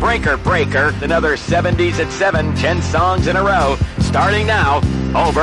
Breaker, another 70s at 7, 10 songs in a row. Starting now. Over.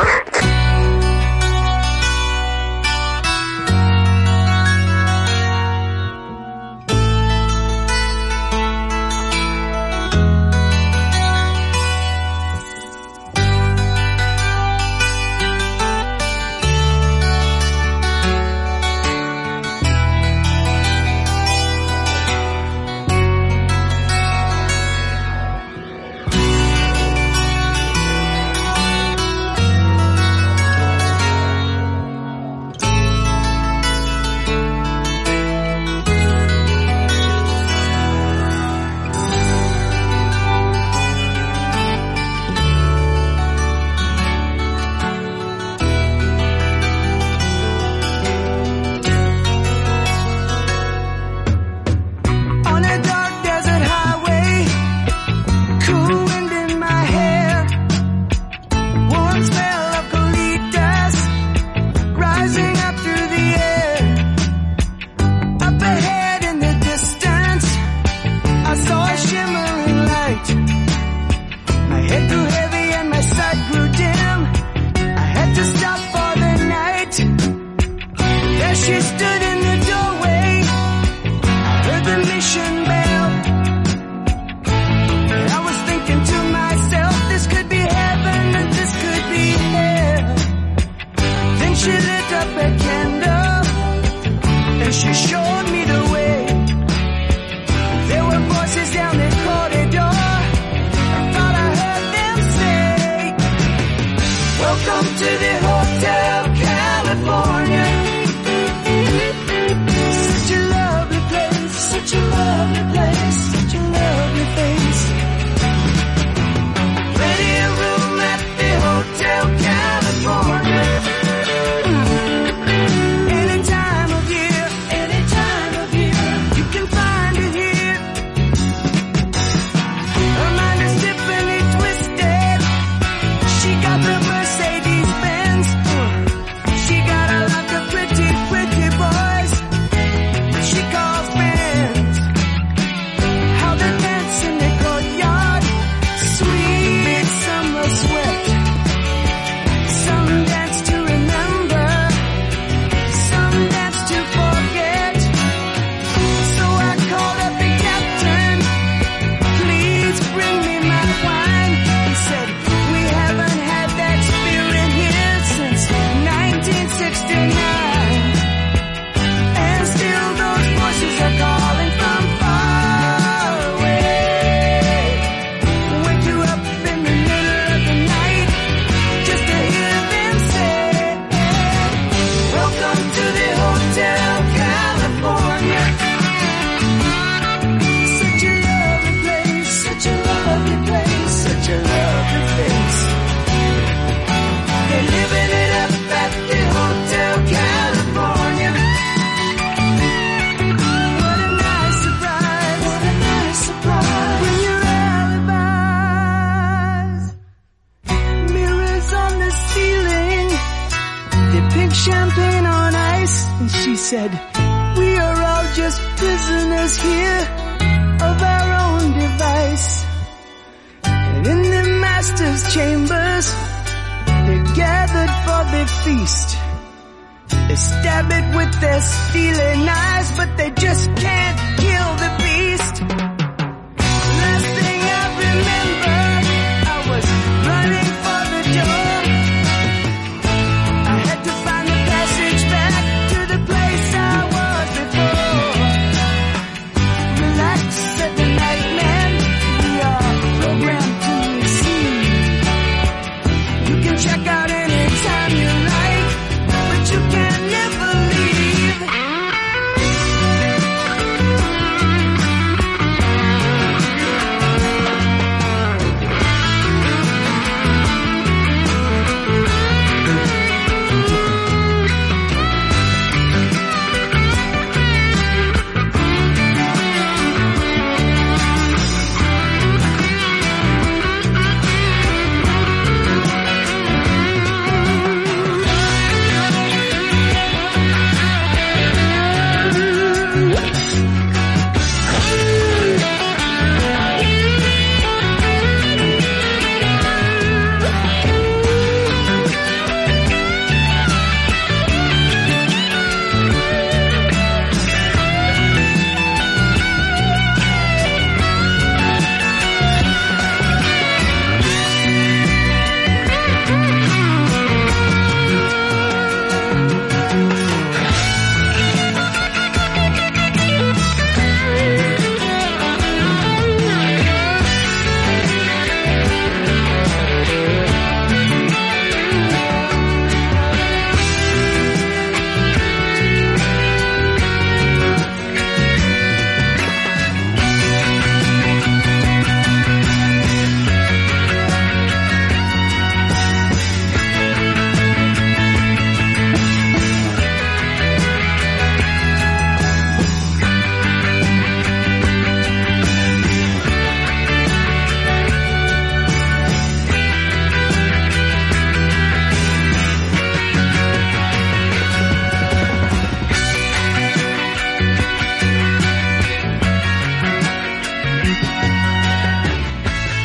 But you can never leave.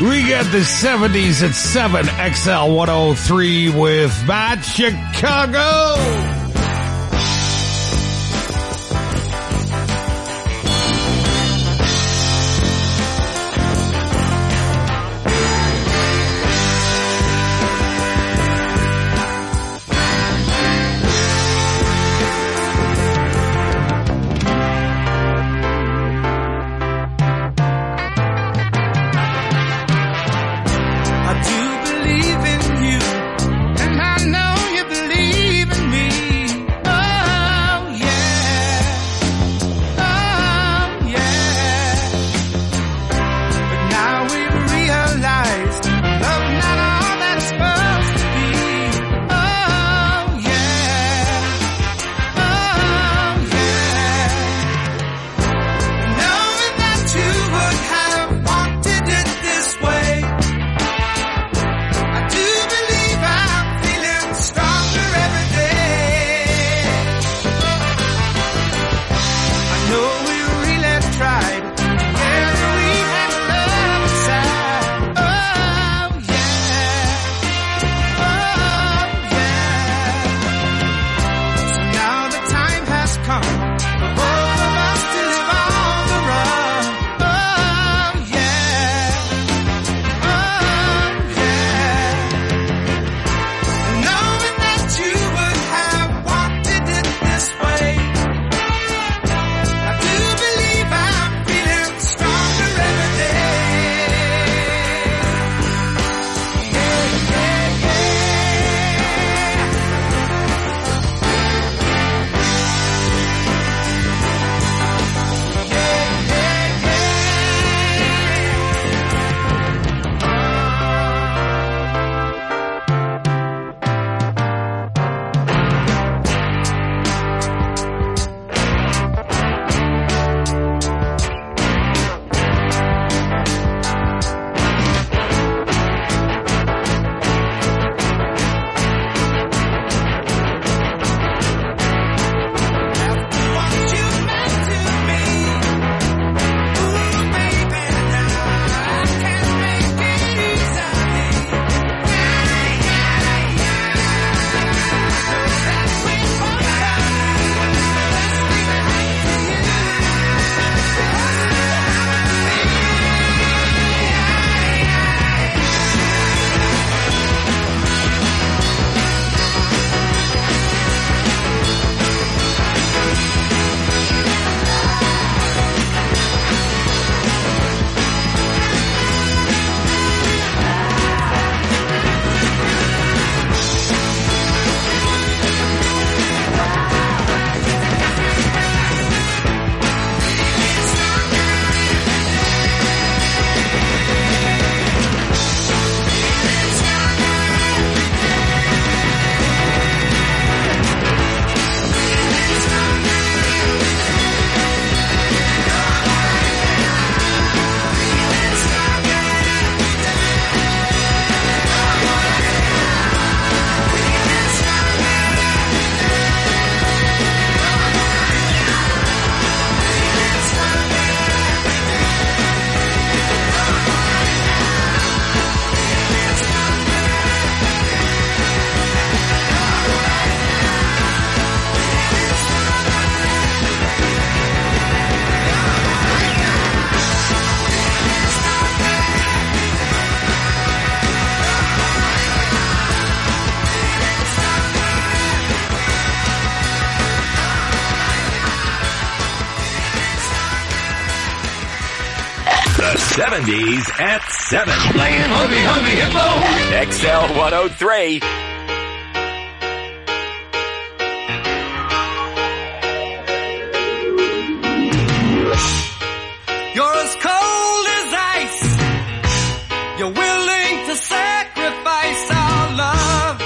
We get the 70s at 7, XL 103 with Matt Chicago. The 70s at 7. Playing Hungry Hungry Hippo. XL 103. You're as cold as ice. You're willing to sacrifice our love.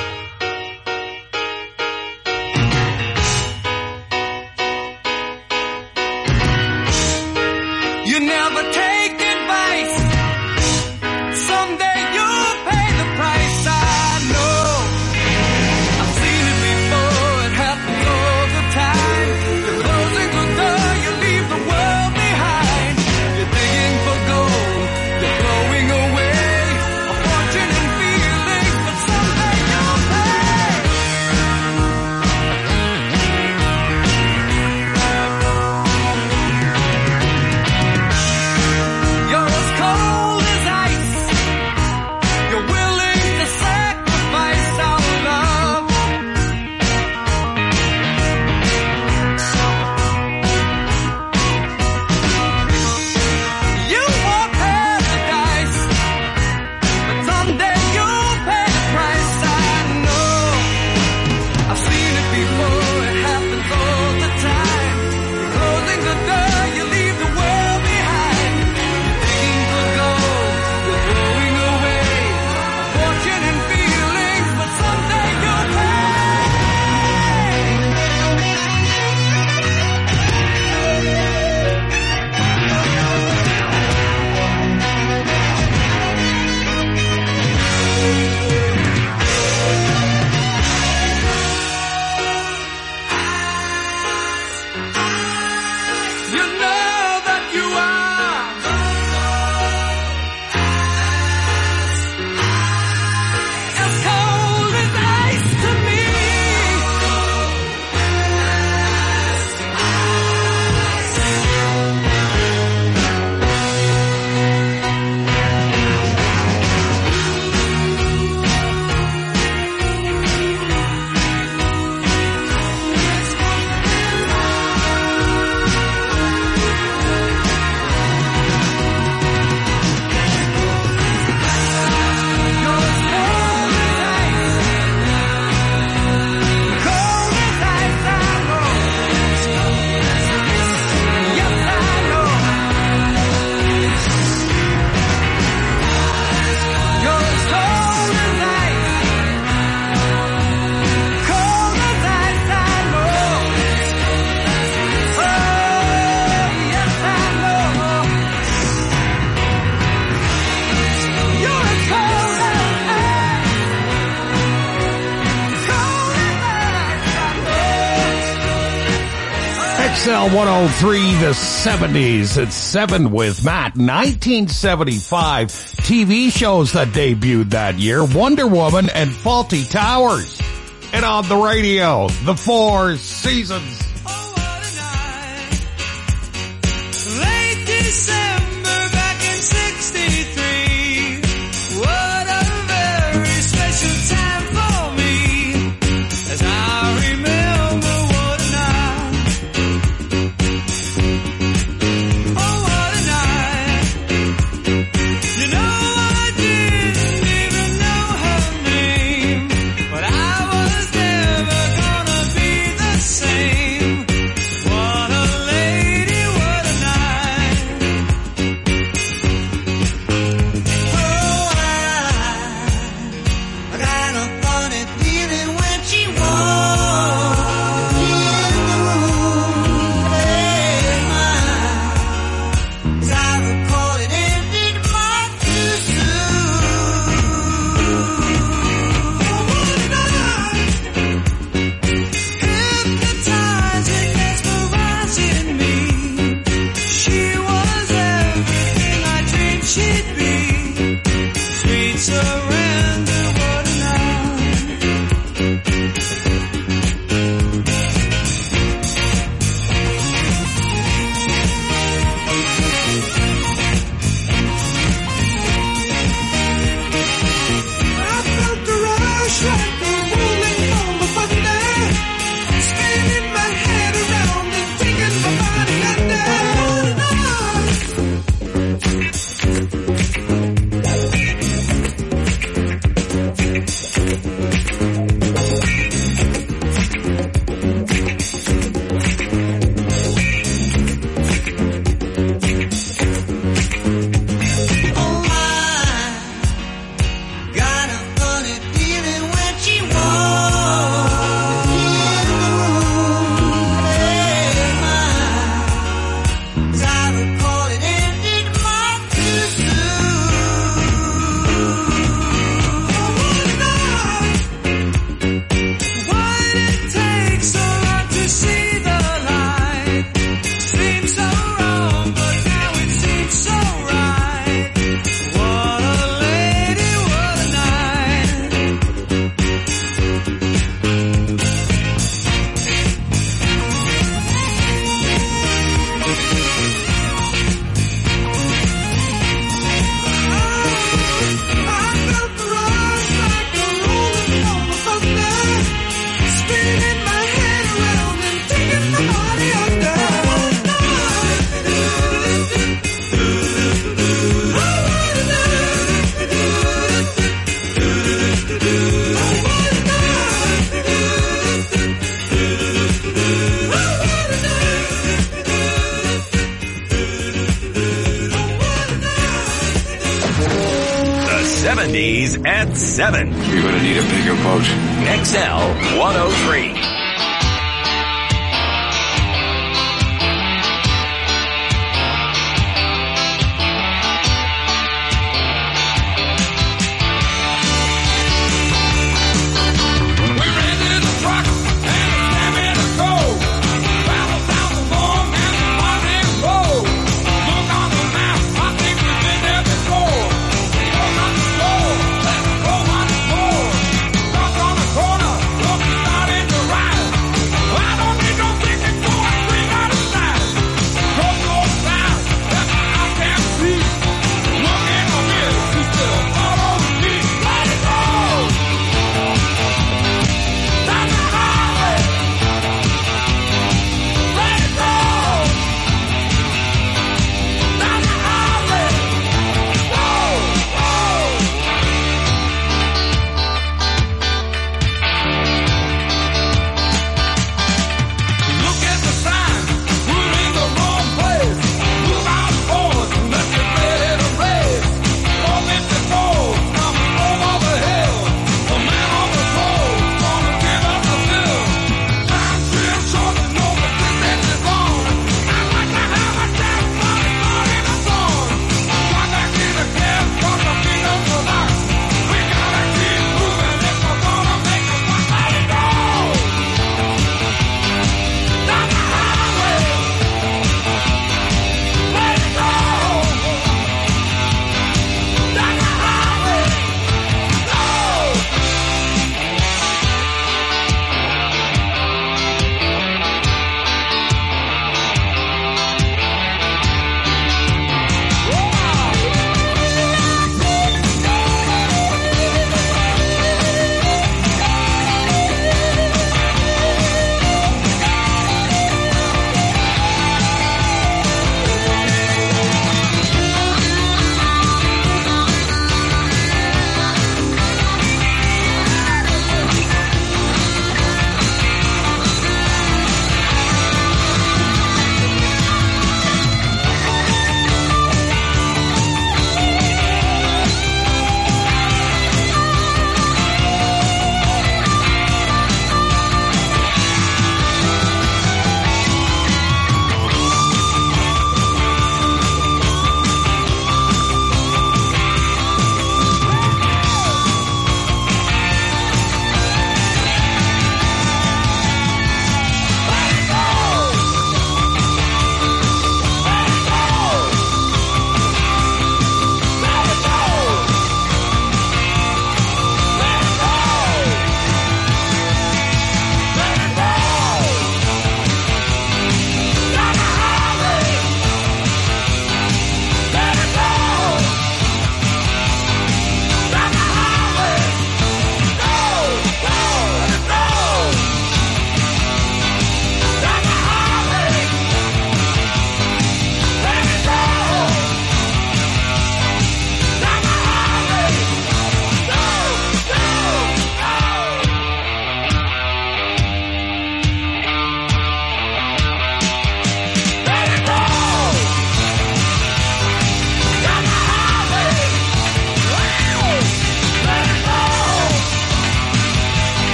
You never take advice. Someday you'll pay the price. I know. I've seen it before. It happens all the time. You're closing the door. You leave the world behind. You're digging for gold. You're blowing away. XL 103, the 70s. It's 7 with Matt. 1975 TV shows that debuted that year, Wonder Woman and Fawlty Towers. And on the radio, the Four Seasons. Oh, what a night. Late December back in 63. What a very special time for me. As I remember what a night. Oh, what a night. You know I didn't even know her name. But I was never gonna be the same. What a lady, what a night. Oh, I got a funny feeling when she walked in the room. Hey, as I recall, it ended much too soon. Oh, what a night. Hypnotizing, mesmerizing me. She was everything I dreamed she'd be. Sweet surrender, what a night. I felt the rush like a rolling ball of thunder, spinning my head around and taking my body under. Oh, I got a funny feeling when she walked in the room. Hey, as I recall, it ended much too soon. Oh, what a night. Why did it take so long to see the light? Seemed so wrong, but now it seems so right. What a lady, what a night. I felt the rush like a rolling ball of thunder, spinning my head around and taking my body under. The 70s at 7. You're gonna need a bigger boat. XL 103. We rented a truck and a slam in a coat. Traveled down the long and the morning road. Look on the map, I think we've been there before. We go on the road, let's go on the road. Stop on the corner, look starting to ride.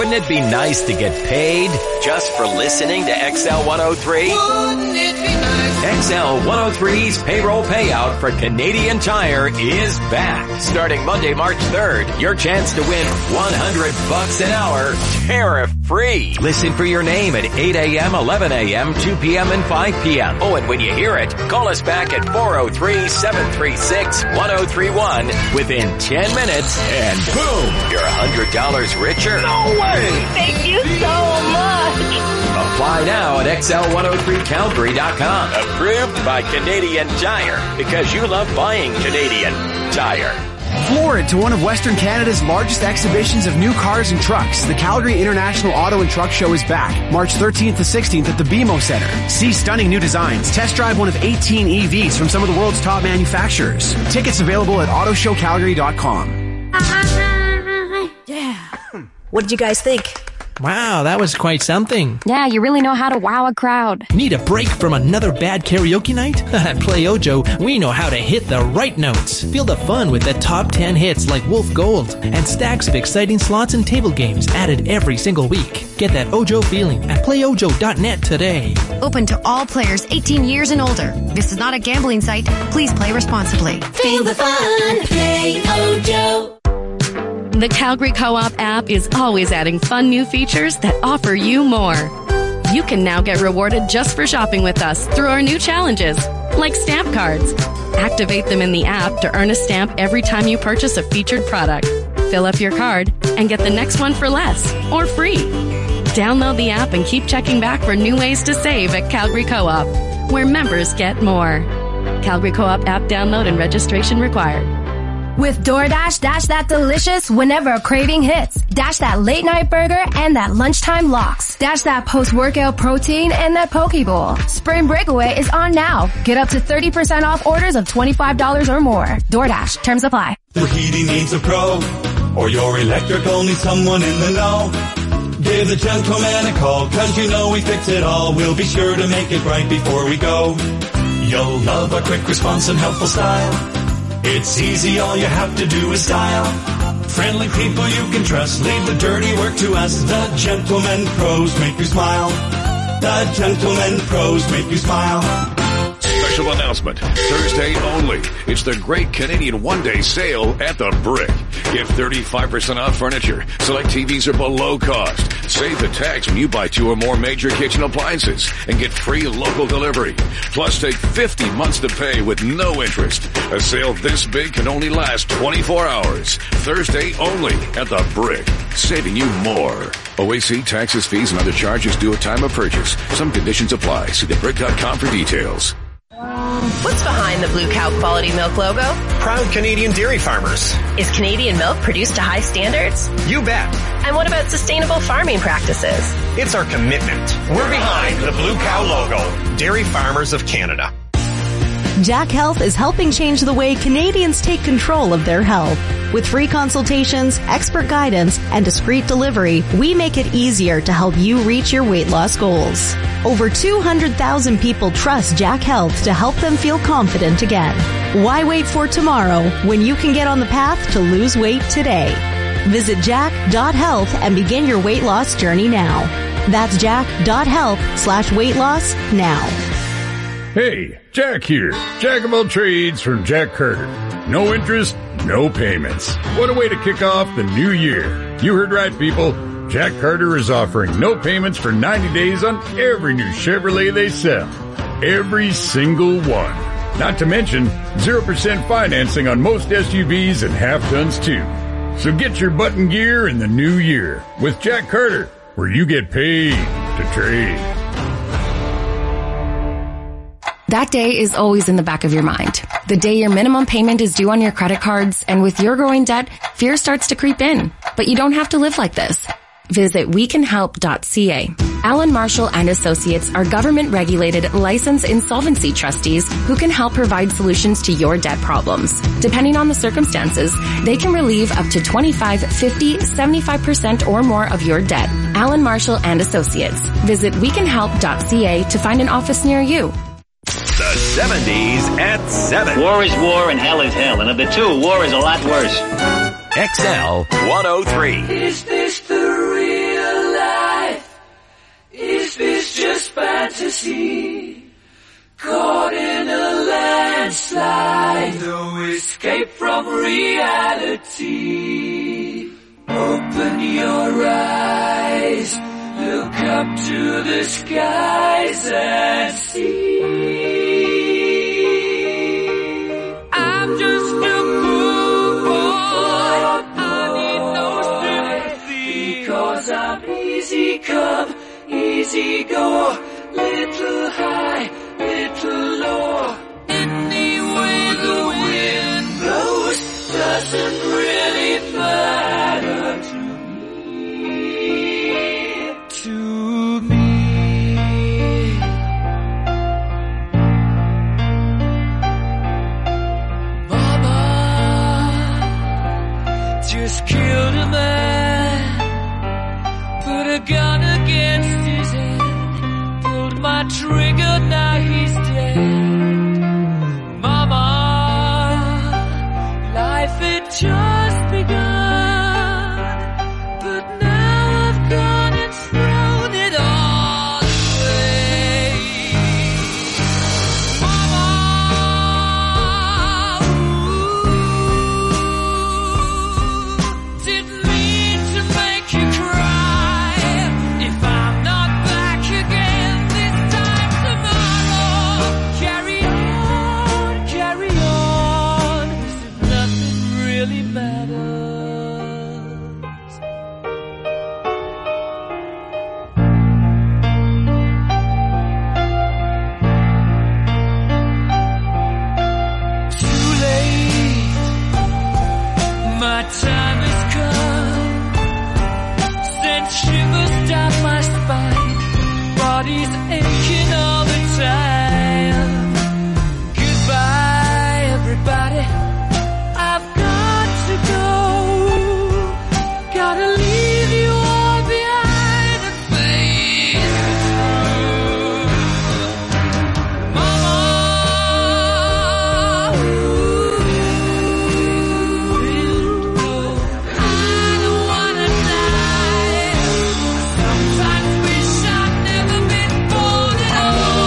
Wouldn't it be nice to get paid just for listening to XL 103? Wouldn't it be nice? XL 103's payroll payout for Canadian Tire is back. Starting Monday, March 3rd, your chance to win $100 an hour, tariff-free. Listen for your name at 8 a.m., 11 a.m., 2 p.m., and 5 p.m. Oh, and when you hear it, call us back at 403-736-1031 within 10 minutes, and boom, you're $100 richer. No way! Thank you so much! Apply now at XL103Calgary.com. Approved by Canadian Tire, because you love buying Canadian Tire. Floor it to one of Western Canada's largest exhibitions of new cars and trucks. The Calgary International Auto and Truck Show is back, March 13th to 16th at the BMO Center. See stunning new designs. Test drive one of 18 EVs from some of the world's top manufacturers. Tickets available at AutoShowCalgary.com. Yeah. What did you guys think? Wow, that was quite something. Yeah, you really know how to wow a crowd. Need a break from another bad karaoke night? At Play Ojo, we know how to hit the right notes. Feel the fun with the top 10 hits like Wolf Gold and stacks of exciting slots and table games added every single week. Get that Ojo feeling at playojo.net today. Open to all players 18 years and older. This is not a gambling site. Please play responsibly. Feel the fun. Play Ojo. The Calgary Co-op app is always adding fun new features that offer you more. You can now get rewarded just for shopping with us through our new challenges, like stamp cards. Activate them in the app to earn a stamp every time you purchase a featured product. Fill up your card and get the next one for less or free. Download the app and keep checking back for new ways to save at Calgary Co-op, where members get more. Calgary Co-op app download and registration required. With DoorDash, dash that delicious whenever a craving hits. Dash that late night burger and that lunchtime lox. Dash that post-workout protein and that poke bowl. Spring Breakaway is on now. Get up to 30% off orders of $25 or more. DoorDash. Terms apply. The heating needs a pro, or your electrical needs someone in the know. Give the gentleman a call, 'cause you know we fix it all. We'll be sure to make it right before we go. You'll love our quick response and helpful style. It's easy, all you have to do is dial. Friendly people you can trust, leave the dirty work to us. The Gentlemen Pros make you smile. The Gentlemen Pros make you smile. Special announcement, Thursday only. It's the Great Canadian One-Day Sale at the Brick. Get 35% off furniture. Select TVs are below cost. Save the tax when you buy 2 or more major kitchen appliances and get free local delivery. Plus, take 50 months to pay with no interest. A sale this big can only last 24 hours. Thursday only at the Brick. Saving you more. OAC, taxes, fees, and other charges due at time of purchase. Some conditions apply. See thebrick.com for details. What's behind the Blue Cow Quality Milk logo? Proud Canadian dairy farmers. Is Canadian milk produced to high standards? You bet. And what about sustainable farming practices? It's our commitment. We're behind the Blue Cow logo. Dairy Farmers of Canada. Jack Health is helping change the way Canadians take control of their health. With free consultations, expert guidance, and discreet delivery, we make it easier to help you reach your weight loss goals. Over 200,000 people trust Jack Health to help them feel confident again. Why wait for tomorrow when you can get on the path to lose weight today? Visit jack.health and begin your weight loss journey now. That's jack.health/weight loss now. Hey, Jack here. Jack of all trades from Jack Carter. No interest, no payments. What a way to kick off the new year. You heard right, people. Jack Carter is offering no payments for 90 days on every new Chevrolet they sell. Every single one. Not to mention 0% financing on most SUVs and half-tons too. So get your button gear in the new year with Jack Carter, where you get paid to trade. That day is always in the back of your mind. The day your minimum payment is due on your credit cards, and with your growing debt, fear starts to creep in. But you don't have to live like this. Visit wecanhelp.ca. Alan Marshall and Associates are government-regulated, licensed insolvency trustees who can help provide solutions to your debt problems. Depending on the circumstances, they can relieve up to 25, 50, 75% or more of your debt. Alan Marshall and Associates. Visit wecanhelp.ca to find an office near you. The 70s at 7. War is war and hell is hell, and of the two, war is a lot worse. XL 103. Is this the real sanity, caught in a landslide, no escape from reality. Open your eyes, look up to the skies and see. I'm just a poor boy, I need no sympathy, because I'm easy come, easy go, little high, little low. Any way the wind blows doesn't really matter to me. Mama just killed a man, put a gun against his head, pulled my trigger, now he's dead. Mama, life had just begun, but now I've gone and thrown it all away. Mama, didn't mean to make you cry. If I'm not back again this time tomorrow, carry on, as if nothing really matters. Too late, my time has come, sent shivers down my spine, body's aching all the time. Goodbye, everybody, I've got to go, gotta leave you all behind and face through. Mama, I don't wanna die. Sometimes wish I'd never been born at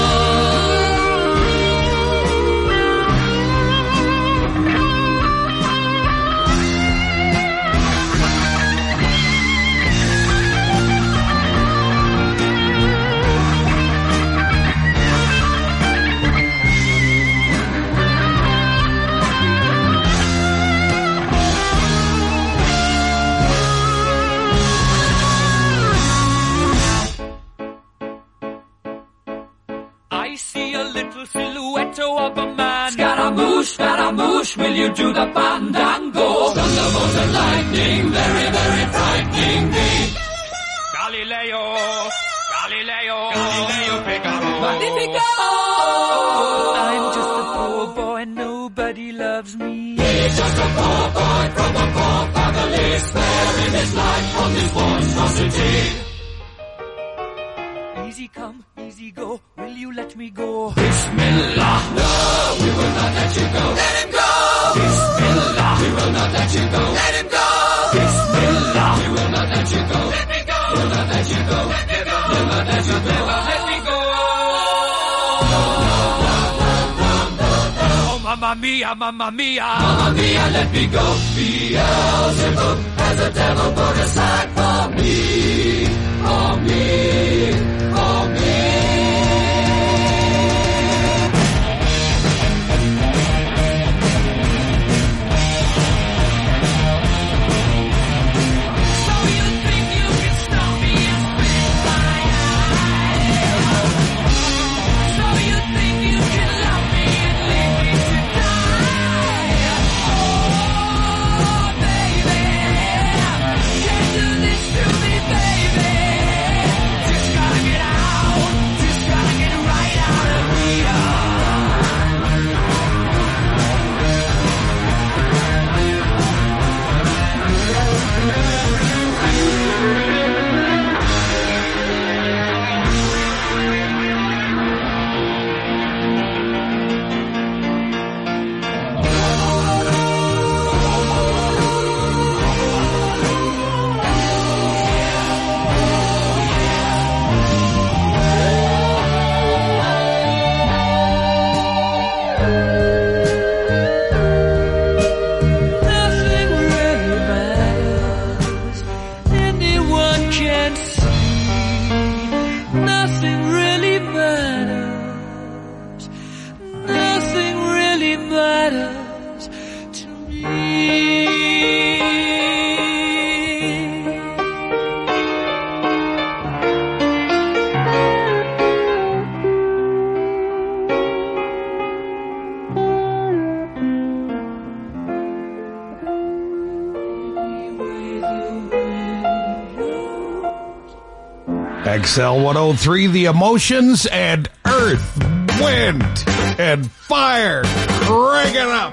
I see a little silhouette of a man. Scaramouche, will you do the fandango? Thunderbolt and lightning, very, very frightening me. Galileo, Figaro. Magnifico! I'm just a poor boy, nobody loves me. He's just a poor boy from a poor family, sparing his life from this monstrosity. Easy come, easy go, will you let me go? Bismillah, no, we will not let you go. Let him go! Bismillah, we will not let you go. Let him go! Bismillah, we will not let you go. Let me go! We'll not let you go. Let me go! We'll not let you go. Let me go! Oh, mamma mia, mamma mia. Mamma mia, let me go. Beelzebub has a devil put aside for me. For me. For me. Just gotta get XL 103, the emotions and earth, wind, and fire. Crank it up.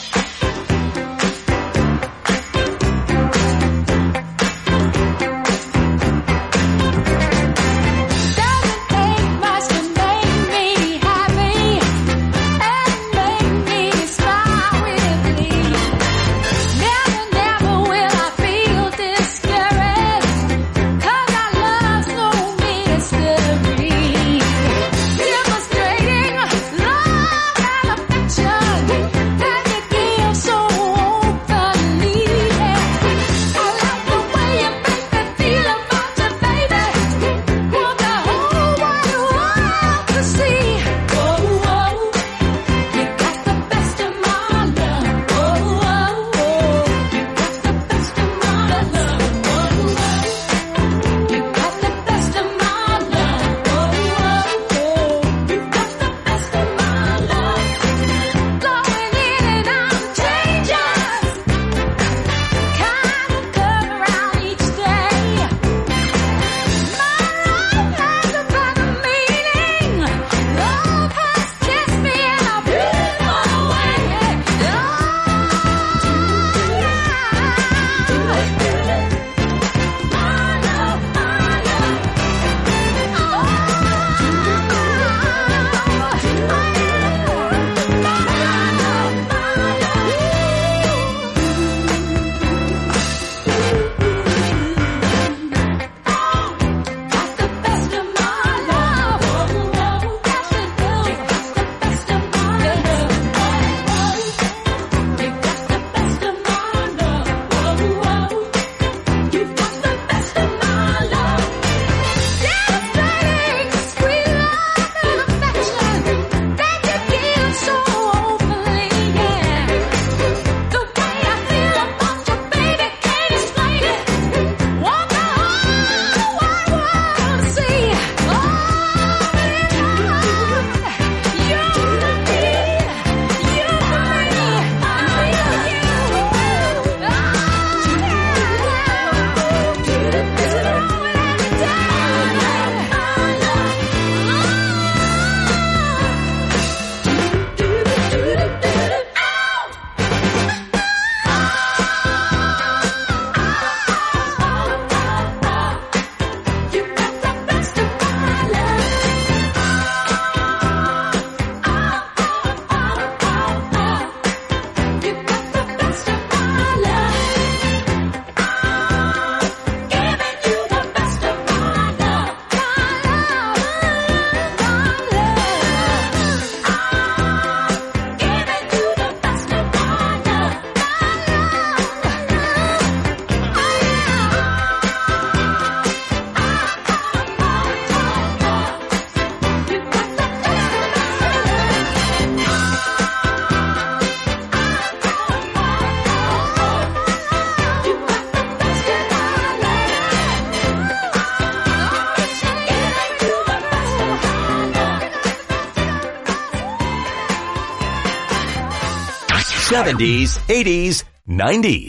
'70s, '80s, '90s.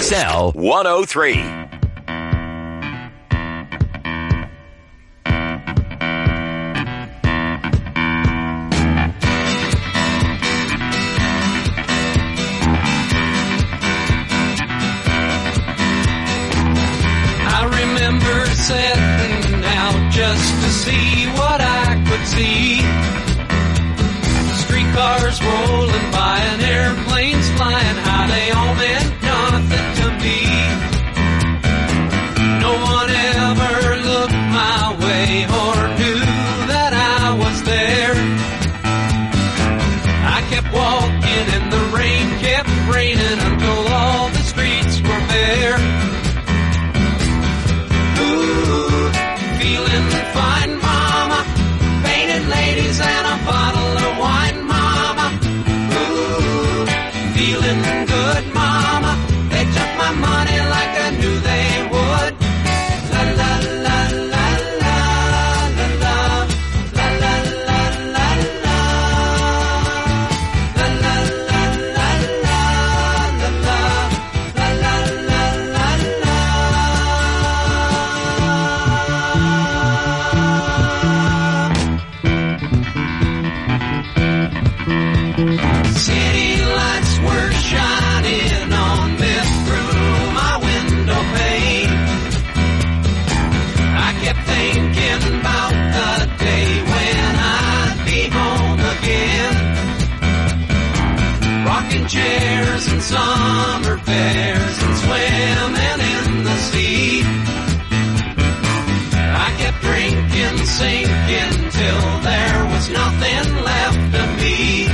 XL 103. I remember setting out just to see what I could see. Streetcars rolling by and airplanes flying high, they all meant nothing to me. No one ever looked my way or knew that I was there. I kept walking and the rain kept raining until all the streets were bare. Ooh, feeling fine, mama, painted ladies and a bottle of wine, mama. Ooh, feeling good, mama. bars and summer fairs and swimming in the sea. I kept drinking, sinking till there was nothing left of me.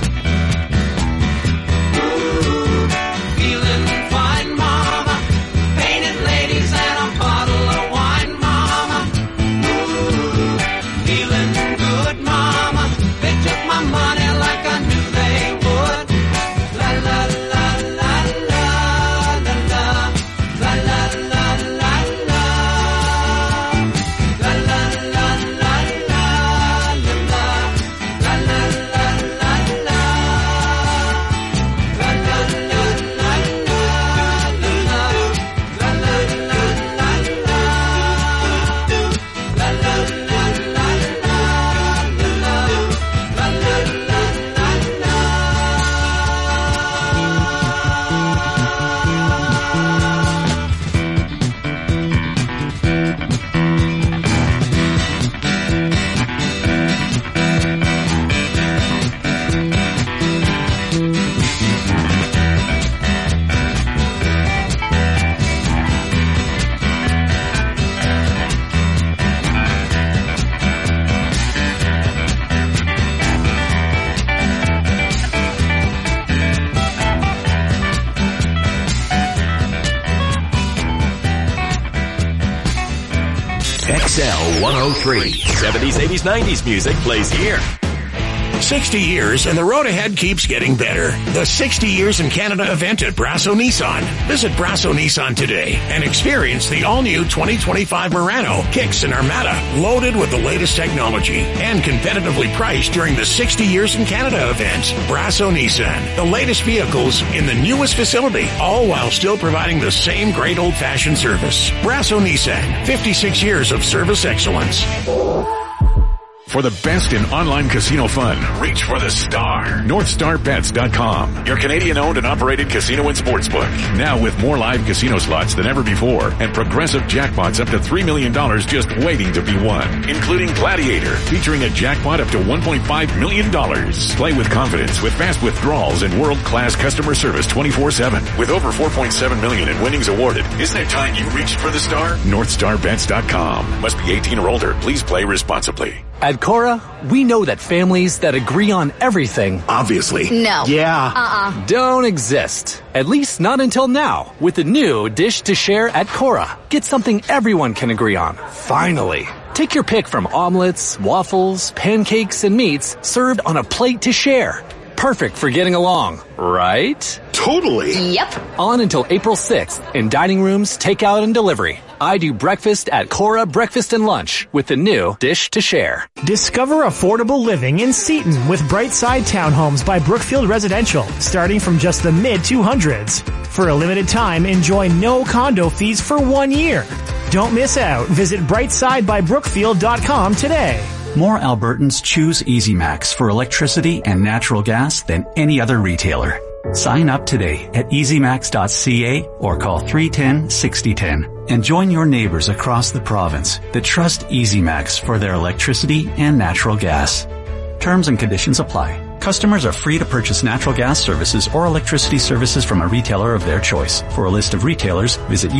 Ooh, feeling fine, mama, painted ladies and a bottle of wine, mama. Ooh, feeling good, mama, they took my money like I knew they would. La la la la la la la la la la la la. La la la la la la la. La la la la la. La la la la la la. La la la la la. La la la la la. La la la la XL 103. 70s, 80s, 90s music plays here. 60 years and the road ahead keeps getting better. The 60 Years in Canada event at Brasso Nissan. Visit Brasso Nissan today and experience the all-new 2025 Murano, Kicks, and Armada, loaded with the latest technology and competitively priced during the 60 Years in Canada event. Brasso Nissan, the latest vehicles in the newest facility, all while still providing the same great old-fashioned service. Brasso Nissan, 56 years of service excellence. For the best in online casino fun, reach for the star. NorthstarBets.com, your Canadian-owned and operated casino and sportsbook. Now with more live casino slots than ever before and progressive jackpots up to $3 million just waiting to be won, including Gladiator, featuring a jackpot up to $1.5 million. Play with confidence with fast withdrawals and world-class customer service 24/7. With over $4.7 million in winnings awarded, isn't it time you reached for the star? NorthstarBets.com. Must be 18 or older. Please play responsibly. At Cora, we know that families that agree on everything, obviously, No. yeah, don't exist. At least not until now, with the new Dish to Share at Cora. Get something everyone can agree on. Finally. Take your pick from omelets, waffles, pancakes, and meats served on a plate to share. Perfect for getting along, right? Totally. Yep. On until April 6th in dining rooms, takeout, and delivery. I do breakfast at Cora Breakfast and Lunch with the new Dish to Share. Discover affordable living in Seaton with Brightside Townhomes by Brookfield Residential, starting from just the mid-200s. For a limited time, enjoy no condo fees for 1 year. Don't miss out. Visit brightsidebybrookfield.com today. More Albertans choose EasyMax for electricity and natural gas than any other retailer. Sign up today at easymax.ca or call 310-6010 and join your neighbors across the province that trust EasyMax for their electricity and natural gas. Terms and conditions apply. Customers are free to purchase natural gas services or electricity services from a retailer of their choice. For a list of retailers, visit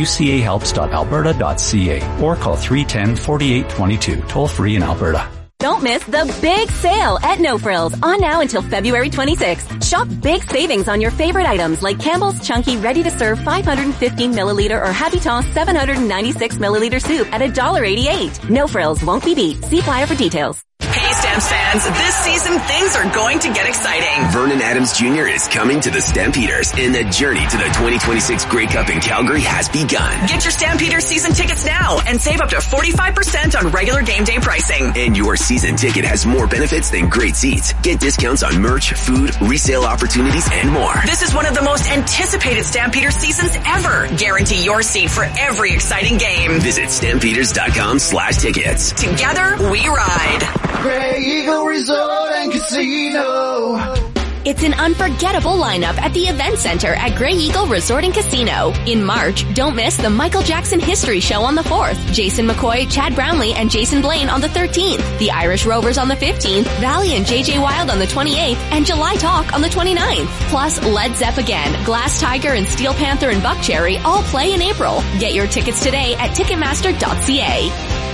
ucahelps.alberta.ca or call 310-4822, toll free in Alberta. Don't miss the big sale at No Frills on now until February 26th. Shop big savings on your favorite items like Campbell's Chunky Ready-to-Serve 515 milliliter or Habitant 796 milliliter soup at $1.88. No Frills won't be beat. See flyer for details. Hey Stamps fans, this season things are going to get exciting. Vernon Adams Jr. is coming to the Stampeders, and the journey to the 2026 Grey Cup in Calgary has begun. Get your Stampeders season tickets now and save up to 45% on regular game day pricing. And your season ticket has more benefits than great seats. Get discounts on merch, food, resale opportunities, and more. This is one of the most anticipated Stampeders seasons ever. Guarantee your seat for every exciting game. Visit stampeders.com/tickets. Together, we ride. Grey Eagle Resort and Casino. It's an unforgettable lineup at the Event Center at Grey Eagle Resort and Casino. In March, don't miss the Michael Jackson History Show on the 4th, Jason McCoy, Chad Brownlee, and Jason Blaine on the 13th, the Irish Rovers on the 15th, Valley and JJ Wild on the 28th, and July Talk on the 29th. Plus, Led Zepp again, Glass Tiger and Steel Panther and Buckcherry all play in April. Get your tickets today at Ticketmaster.ca.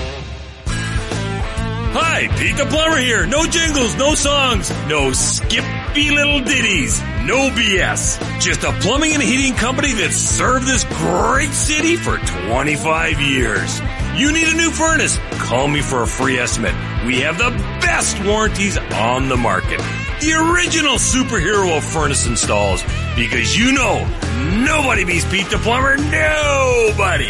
Hi, Pete the Plumber here. No jingles, no songs, no skippy little ditties, no BS. Just a plumbing and heating company that's served this great city for 25 years. You need a new furnace? Call me for a free estimate. We have the best warranties on the market. The original superhero of furnace installs. Because you know, nobody beats Pete the Plumber. Nobody.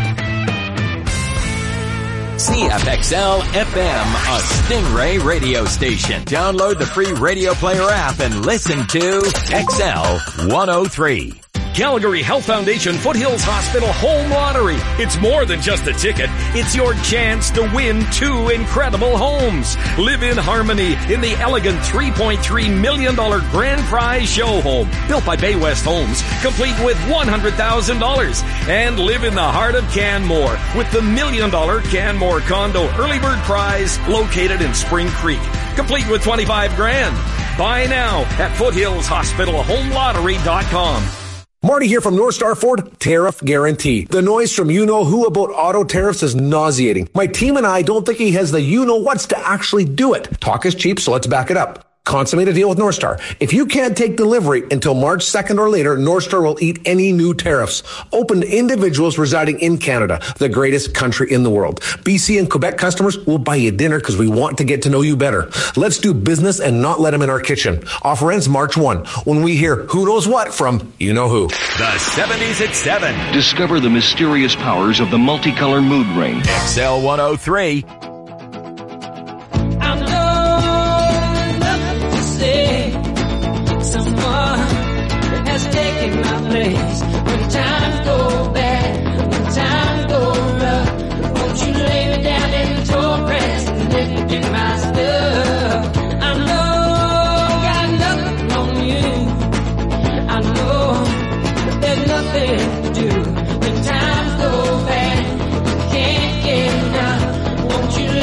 CFXL FM, a Stingray radio station. Download the free Radio Player app and listen to XL 103. Calgary Health Foundation Foothills Hospital Home Lottery. It's more than just a ticket. It's your chance to win 2 incredible homes. Live in harmony in the elegant $3.3 million grand prize show home. Built by Bay West Homes, complete with $100,000. And live in the heart of Canmore with the $1 million Canmore condo early bird prize located in Spring Creek. Complete with $25,000. Buy now at foothillshospitalhomelottery.com. Marty here from North Star Ford Tariff Guarantee. The noise from you-know-who about auto tariffs is nauseating. My team and I don't think he has the you-know-whats to actually do it. Talk is cheap, so let's back it up. Consummate a deal with North Star. If you can't take delivery until March 2nd or later, North Star will eat any new tariffs. Open to individuals residing in Canada, the greatest country in the world. BC and Quebec customers will buy you dinner because we want to get to know you better. Let's do business and not let them in our kitchen. Offer ends March 1 when we hear who knows what from you-know-who. The 70s at 7. Discover the mysterious powers of the multicolor mood ring. XL 103. Taking my place when times go bad, when times go rough. Won't you lay me down in the tall grass and lift in my stuff? I know I got nothing on you. I know that there's nothing to do when times go bad. You can't get enough. Won't you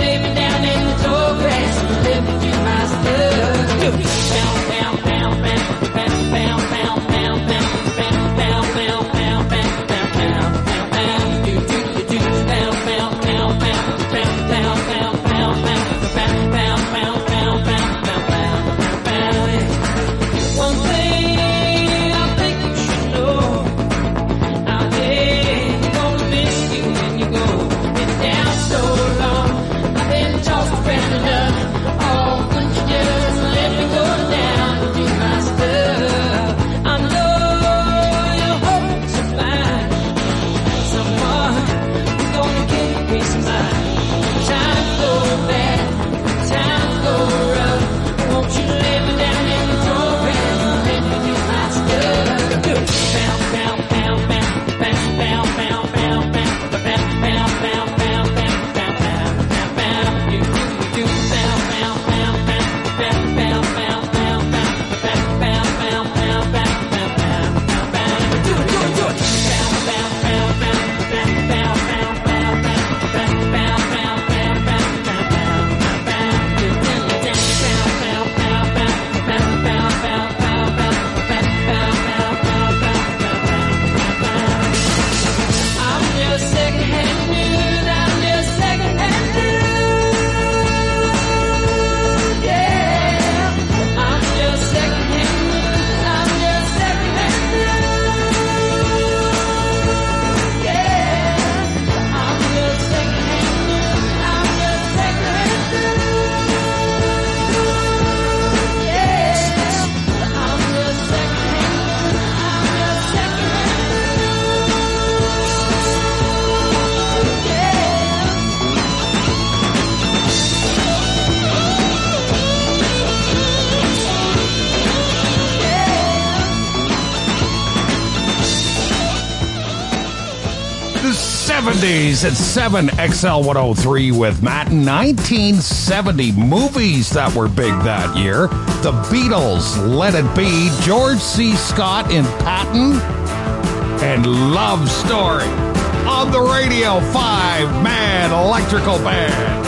70s at 7XL103 with Matt. 1970 movies that were big that year. The Beatles, Let It Be, George C. Scott in Patton, and Love Story. On the radio, 5-man electrical band.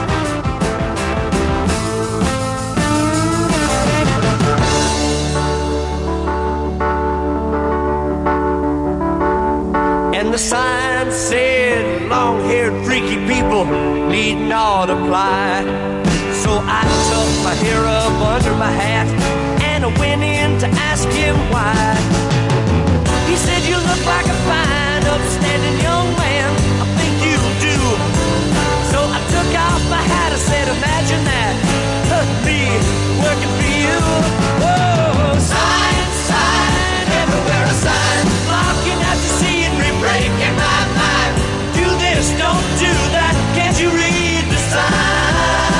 And the sign said, long-haired freaky people need not apply. So I tucked my hair up under my hat and I went in to ask him why. He said, you look like a fine, upstanding young man. I think you do. So I took off my hat and said, imagine that, me working for you. Whoa, sign, sign, everywhere a sign, blocking out the scenery, breaking my mind. Do this, don't do that, can't you read the sign?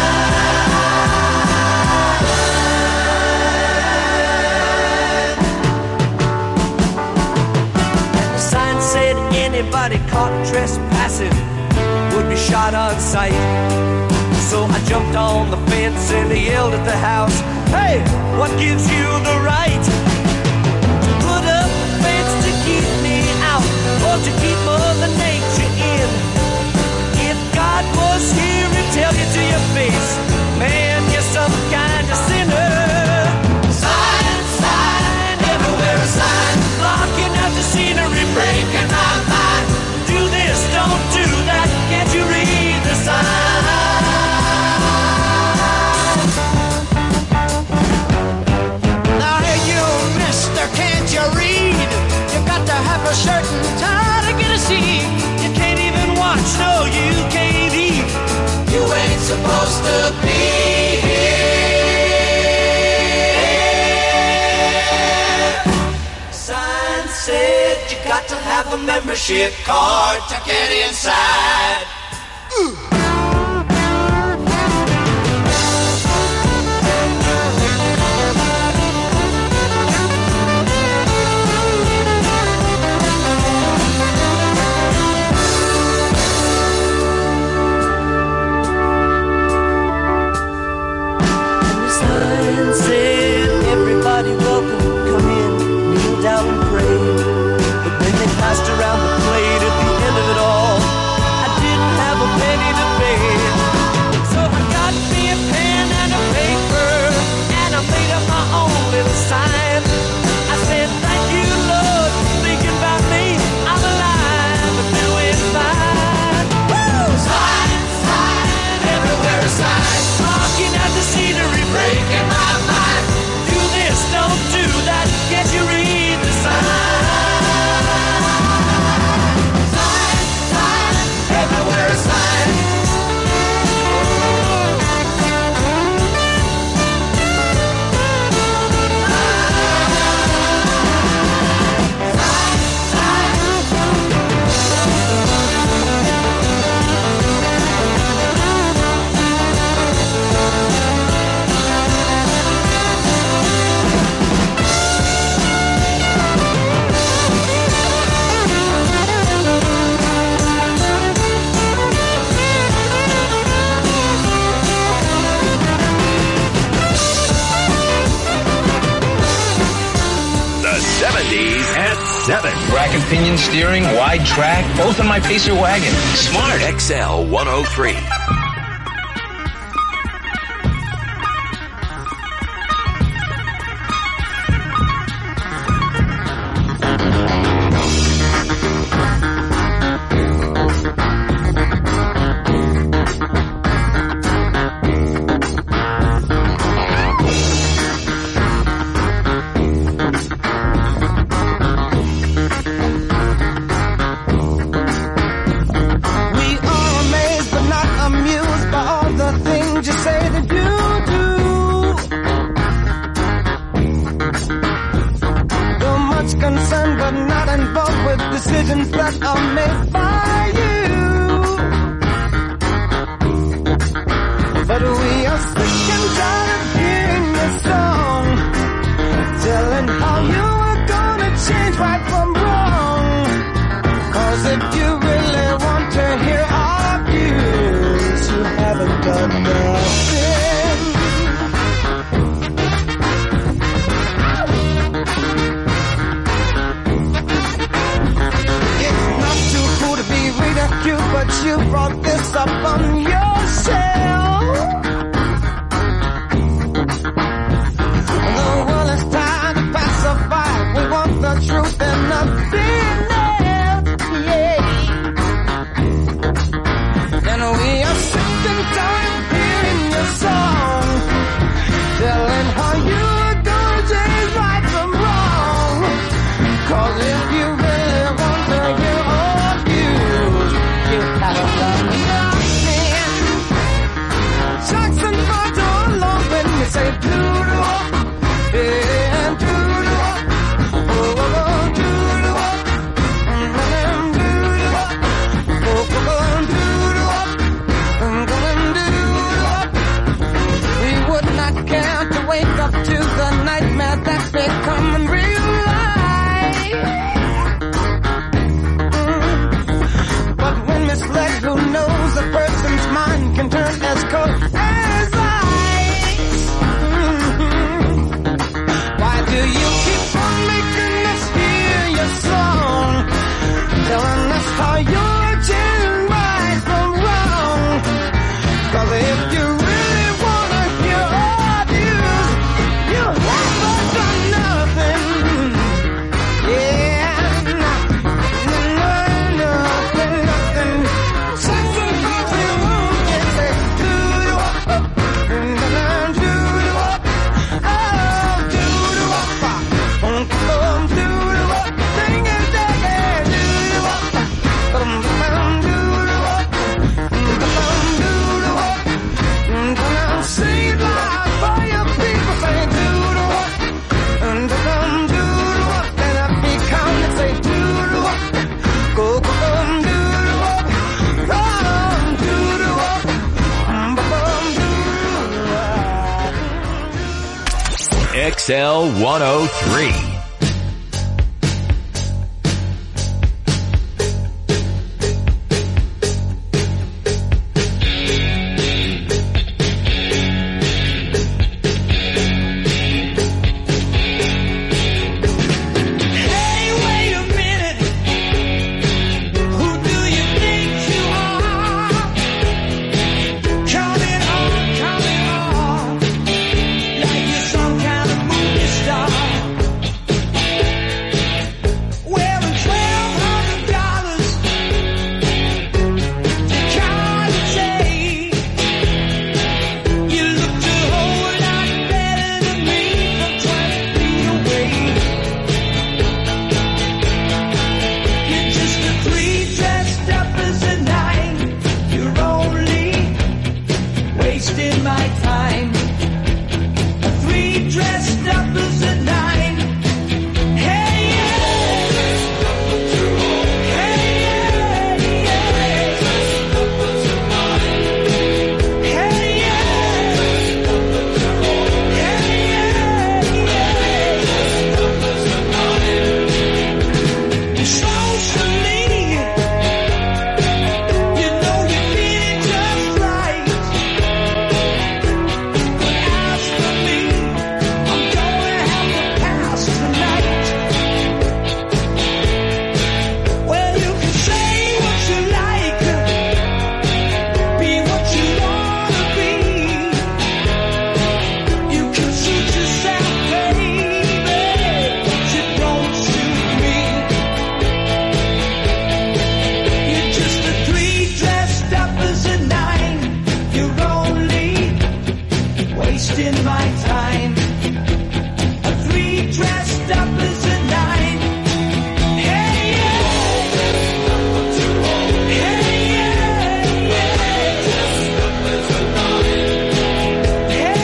The sign said anybody caught trespassing would be shot on sight. So I jumped on the fence and I yelled at the house, hey, what gives you the right to put up a fence to keep me out or to keep Mother Nature in? If God was here, he'd tell you to your face, man, you're some kind of sinner. Sign, sign, everywhere a sign, blocking out the scenery, breaking my mind. Do this, don't do that, can't you read the sign? A certain time to get a seat. You can't even watch, no, you can't eat. You ain't supposed to be here. Sign said you got to have a membership card to get inside. Everybody welcome, come in, kneel down and pray. But when they passed around the plate at the end of it all, I didn't have a penny to pay. So I got me a pen and a paper, and I made up my own little sign. I said, thank you, Lord, for thinking about me. I'm alive and doing fine. Woo! Sign, sign, everywhere a sign, blocking out the scenery, breaking my mind. Don't do that, can't you read the sign? Sign, sign, everywhere a sign. At 7. Bracket pinion steering, wide track, both in my Pacer wagon. Smart XL 103. Decisions that are made by you. But we are sick and tired of hearing your song, telling how you are gonna change right from wrong. 'Cause if you really want can't wake up to the nightmare that's becoming real life. But when misled, who knows a person's mind can turn as cold as ice. Why do you keep on making us hear your song, telling us how you're changing right from wrong? 'Cause if you really wanna hear our views, you haven't done nothing. Yeah, nothing. Something cause you won't get it. Do the wop, do the wop, oh, do the wop, do the wop, sing and take it, do the wop, do the wop, do the wop. Sing loud for your people, say do the wop, do the wop, then I be counting, say do the wop, go do the wop, come do the wop, XL 103. Hey, wait a minute. Who do you think you are? Coming on, like you're some kind of movie star. Wearing $1,200 to Cartier. You look a whole lot better than me from 20 feet away. You're just a 3 dressed up as a 9. You're only wasting my time. A 3 dressed up as a 9. Hey, yeah. Hey, yeah, yeah. Hey, yeah. Socially, you know you feel it just right. But as for me, I'm gonna have to pass tonight. Well, you can say what you like, be what you wanna be. You can suit yourself, baby, but you don't suit me. You're just a 3 dressed up as a 9. You're only wasting my time. A 3 dressed up as a 9. Hey, yeah. Hey, yeah, yeah. Hey,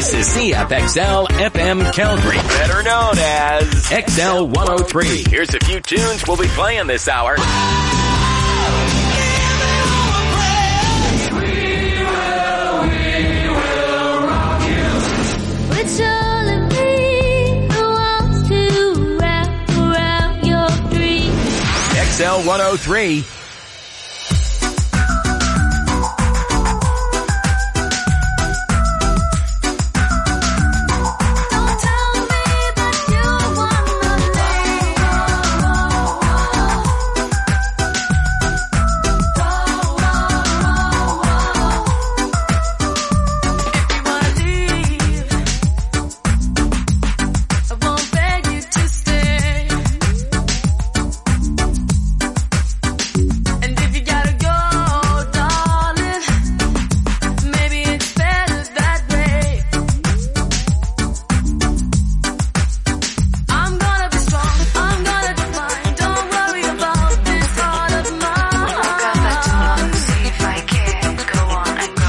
This is CFXL FM Calgary, better known as XL 103. Here's a few tunes we'll be playing this hour. It's only me who wants to wrap around your dreams. XL 103.